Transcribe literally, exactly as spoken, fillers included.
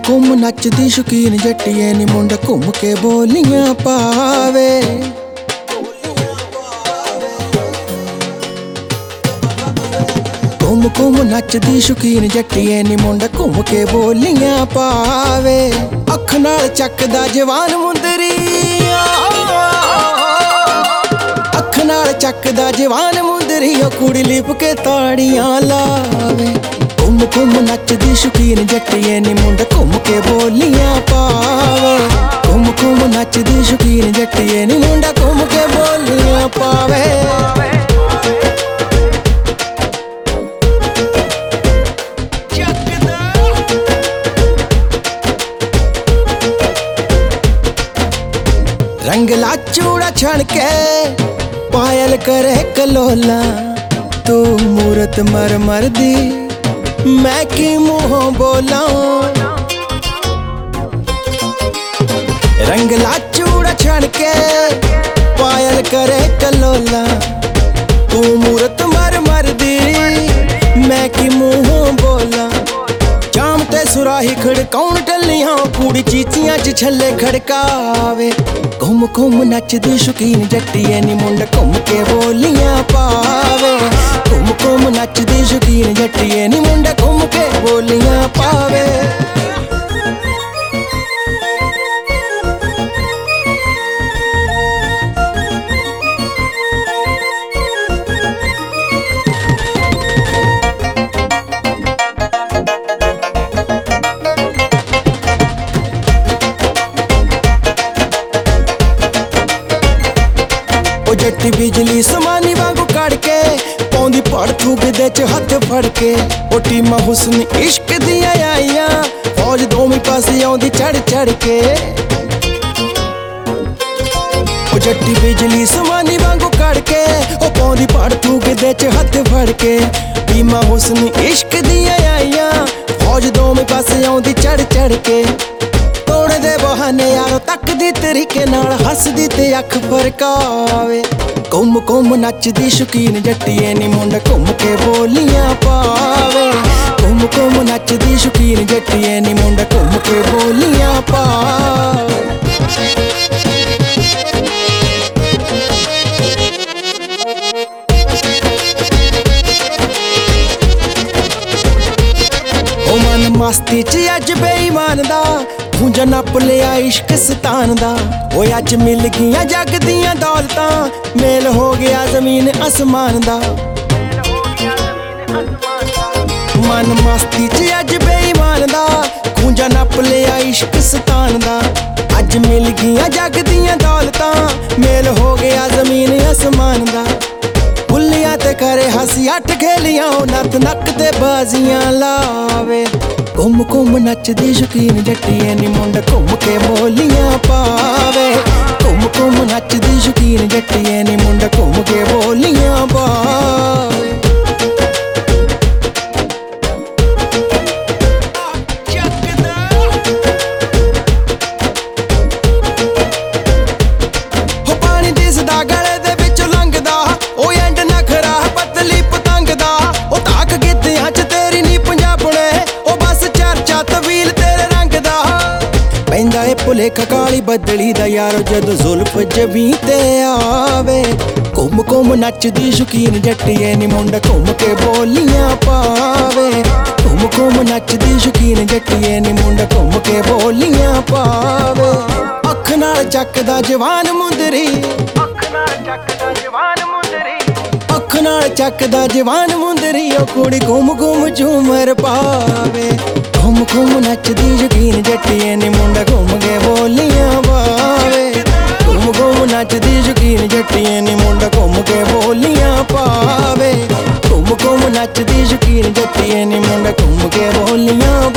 ਘੁੰਮ ਨੱਚਦੀ ਸ਼ੌਕੀਨ ਜੱਟੀਏ ਨੀ ਮੁੰਡਾ ਘੁੰਮ ਕੇ ਬੋਲੀਆਂ ਪਾਵੇ। ਘੁੰਮ ਘੁੰਮ ਨੱਚਦੀ ਸ਼ੌਕੀਨ ਜੱਟੀਏ ਨੀ ਮੁੰਡਾ ਘੁੰਮ ਕੇ ਬੋਲੀਆਂ ਪਾਵੇ। ਅੱਖ ਨਾਲ ਚੱਕਦਾ ਜਵਾਨ ਮੁੰਦਰੀ, ਅੱਖ ਨਾਲ ਚੱਕਦਾ ਜਵਾਨ ਮੁੰਦਰੀ, ਉਹ ਕੁੜੀ ਲਿਪ ਕੇ ਤਾੜੀਆਂ ਲਾਵੇ। ਘੁੰਮ ਘੁੰਮ ਨੱਚਦੀ ਸ਼ੌਕੀਨ ਜੱਟੀਏ ਨੀ ਮੁੰਡਾ ਘੁੰਮ ਕੇ ਬੋਲੀਆਂ ਪਾਵੇ। ਘੁੰਮ ਘੁੰਮ ਨੱਚਦੀ ਸ਼ੌਕੀਨ ਜੱਟੀਏ ਨੀ ਮੁੰਡਾ ਘੁੰਮ ਕੇ ਬੋਲੀਆਂ ਪਾਵੇ। रंगला चूड़ा छण के पायल करे कलोला, तू मूरत मर मर दी मैं की मुँहों बोला। रंगला चूड़ा छण के पायल करे कलोला, तू मूरत मर मर दी मैं की मुँहों बोला। जाम ते सुराही खड़काउन टलियां कुड़ी चीचियां च छल्ले खड़कावे। घुम घुम नचदी शौकीन जट्टीए नी मुंडा घुम के बोलियां पावे। घुम घुम नचदी शौकीन जट्टीए नी मुंडा घुम के बोलियां पावे। जट्टी बिजली समानी वांगू कड़ के पौंदी पड़ थूकदे च हथ फड़ के। ओ टीमा हुस्न इश्क दियां आईयां फौज दोवें पासे आउंदी चढ़ चढ़ के। ओ जट्टी बिजली समानी वांगू कड़ के ओ पौंदी पड़ थूकदे च हथ फड़ के। टीमा हुस्न इश्क दियां आईयां फौज दोवें पासे आउंदी चढ़ चढ़ के। तोड़े दे बहाने यारों तकदी तरीके नाल हसदी ते अख फरकावे। घुम घुम नचदी शौकीन जट्टीए नी मुंडा घुम के बोलियां पावे। घुम घुम नचदी शौकीन जट्टीए नी मुंडा घुम के बोलियां पावे। ओ मन मस्ती च अज बेईमान दा खूंजा नप लिया इश्क सतान दा। ओए अज मिल गियां जग दियां दौलतां मेल हो गया जमीन आसमान दा। मन मस्ती च अज बेईमान दा खूंजा नप लिया इश्क सतान दा। अज मिल गियां जग दियां दौलतां मेल हो गया जमीन आसमान दा। बुल्लियां ते करे हसी अठ खेलियां नत नक ते बाजियां लावे। घुम घुम नचदी शौकीन जट्टीए नी मुंडा घुम के बोलियां पावे। घुम घुम नचदी शौकीन जट्टीए नी मुंडा घुम के बोलियां पावे। हो पानी दिसदा गले दे विचों लंघदा ओ एंड नखरा पतली पतंग दा। ओ ताक गिद्धियां च तेरी नी पंजाबणे ओ बस चर्चा तवील तेरे रंग दा। पैंदा ए भुलेखा काली बदली दा यारो जदों जुल्फ जबीं ते आवे। घुम घुम नचदी शौकीन जट्टीए नी मुंडा घुम के बोलियां पावे। घुम घुम नचदी शौकीन जट्टीए नी मुंडा घुम के बोलियां पावे। अख नाल चकदा जवान मुंदरी, अख नाल चकदा जवान मुंदरी, अख नाल चकदा जवान मुंदरी, ओ कुड़ी घुम घुम झूमर पावे। घुम घुम नचदी शौकीन जट्टीए नी मुंडा घुम के बोलियां पावे। घुम घुम नचदी शौकीन जट्टीए नी मुंडा घुम के बोलियां पावे। घुम घुम नचदी शौकीन जट्टीए नी मुंडा घुम के बोलियां